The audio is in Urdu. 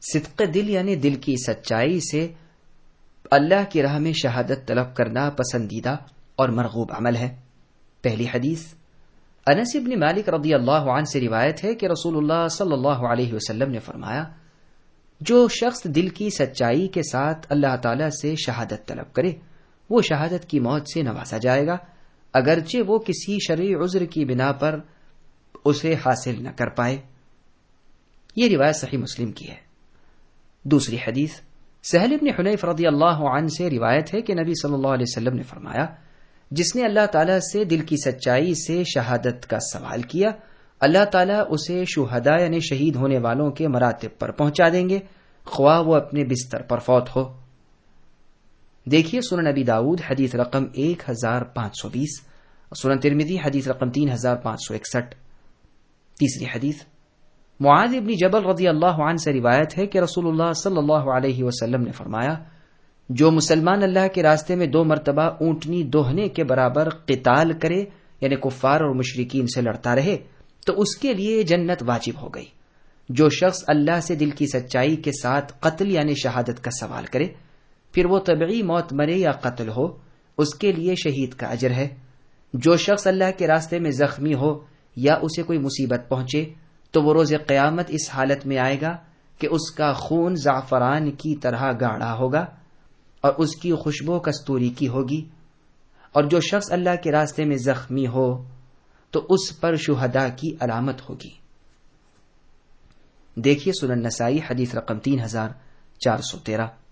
صدق دل یعنی دل کی سچائی سے اللہ کی راہ میں شہادت طلب کرنا پسندیدہ اور مرغوب عمل ہے۔ پہلی حدیث انس بن مالک رضی اللہ عنہ سے روایت ہے کہ رسول اللہ صلی اللہ علیہ وسلم نے فرمایا، جو شخص دل کی سچائی کے ساتھ اللہ تعالی سے شہادت طلب کرے وہ شہادت کی موت سے نوازا جائے گا، اگرچہ وہ کسی شرعی عذر کی بنا پر اسے حاصل نہ کر پائے۔ یہ روایت صحیح مسلم کی ہے۔ دوسری حدیث سہل بن حنیف رضی اللہ عنہ سے روایت ہے کہ نبی صلی اللہ علیہ وسلم نے فرمایا، جس نے اللہ تعالیٰ سے دل کی سچائی سے شہادت کا سوال کیا، اللہ تعالیٰ اسے شہداء یعنی شہید ہونے والوں کے مراتب پر پہنچا دیں گے، خواہ وہ اپنے بستر پر فوت ہو۔ دیکھیے سنن نبی داؤد حدیث رقم 1520، سنن ترمذی حدیث رقم 3561۔ تیسری حدیث معاذ بن جبل رضی اللہ عنہ سے روایت ہے کہ رسول اللہ صلی اللہ علیہ وسلم نے فرمایا، جو مسلمان اللہ کے راستے میں 2 مرتبہ اونٹنی دوہنے کے برابر قتال کرے یعنی کفار اور مشرکین سے لڑتا رہے تو اس کے لیے جنت واجب ہو گئی۔ جو شخص اللہ سے دل کی سچائی کے ساتھ قتل یعنی شہادت کا سوال کرے پھر وہ طبعی موت مرے یا قتل ہو، اس کے لیے شہید کا اجر ہے۔ جو شخص اللہ کے راستے میں زخمی ہو یا اسے کوئی مصیبت پہنچے تو وہ روز قیامت اس حالت میں آئے گا کہ اس کا خون زعفران کی طرح گاڑھا ہوگا اور اس کی خوشبو کستوری کی ہوگی، اور جو شخص اللہ کے راستے میں زخمی ہو تو اس پر شہداء کی علامت ہوگی۔ دیکھیے سنن نسائی حدیث رقم 3413۔